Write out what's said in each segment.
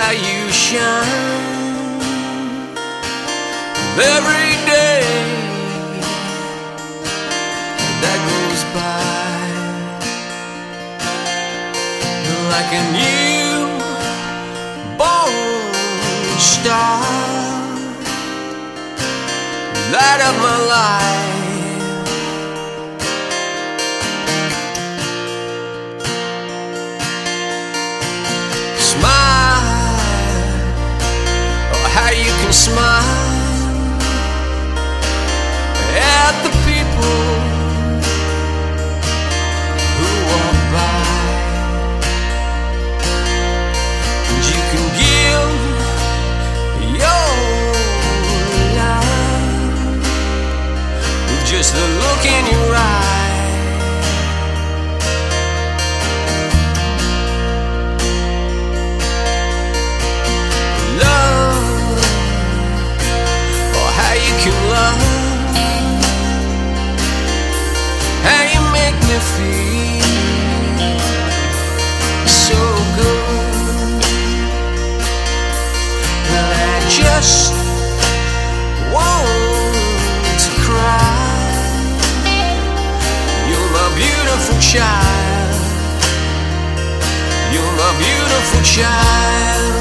how you shine every day that goes by. You're like a newborn star, light up my life. How you can smile at the people who walk by, and you can give your life with just the look in your eye. How you make me feel so good that I just want to cry. You're my beautiful child. You're my beautiful child.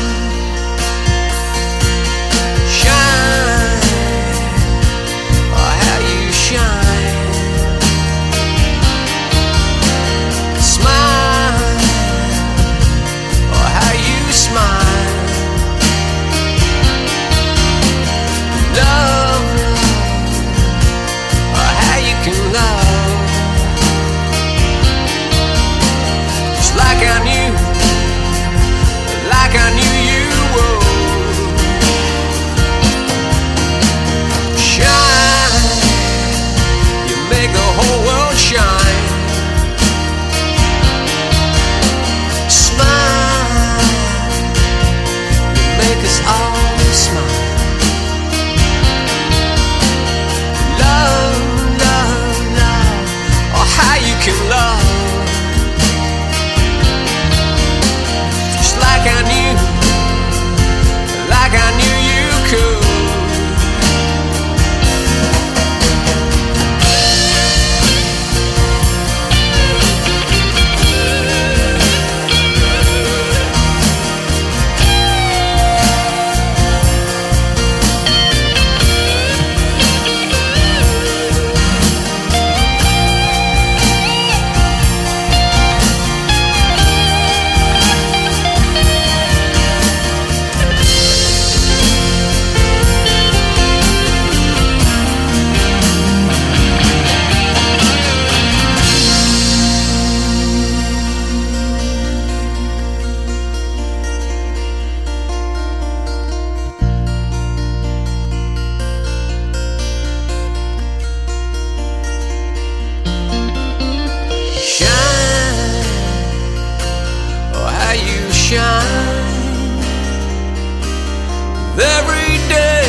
Every day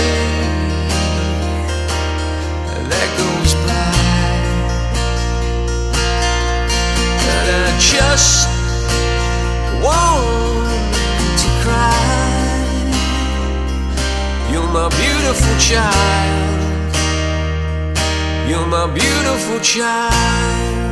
that goes by, and I just want to cry. You're my beautiful child. You're my beautiful child.